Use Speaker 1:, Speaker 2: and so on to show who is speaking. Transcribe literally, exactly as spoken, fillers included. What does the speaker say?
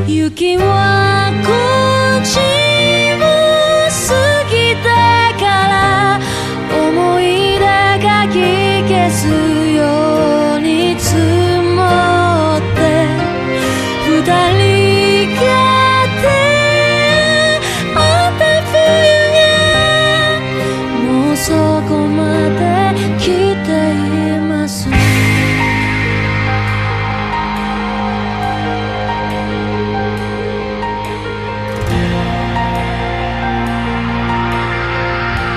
Speaker 1: 雪は口を過ぎたから思い出かき消す